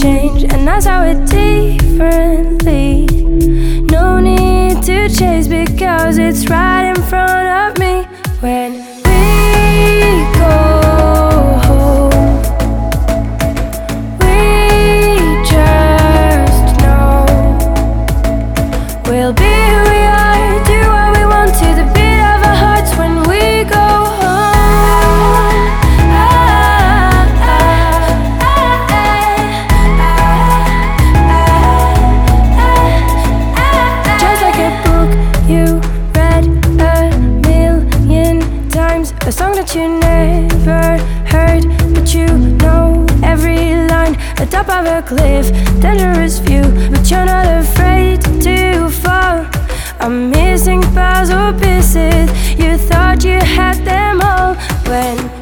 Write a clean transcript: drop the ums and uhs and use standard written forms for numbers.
change, and that's how it differently. No need to chase because it's right in front of me. When we go home, we just know we'll be who we are, do what we want to the beat of our hearts. When we go home, just like a book you read a million times, a song that you never heard, but you know every line. Atop of a cliff, dangerous view, but you're not afraid to fall. I'm missing puzzle pieces, you thought you had them all. When